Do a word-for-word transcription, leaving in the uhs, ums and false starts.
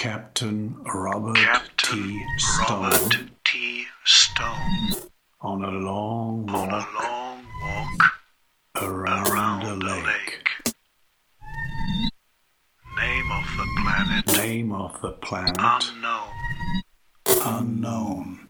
Captain Robert Captain T. Stone Robert T. Stone on a long on walk a long walk around, around a the lake. lake. Name of the planet Name of the planet unknown. unknown.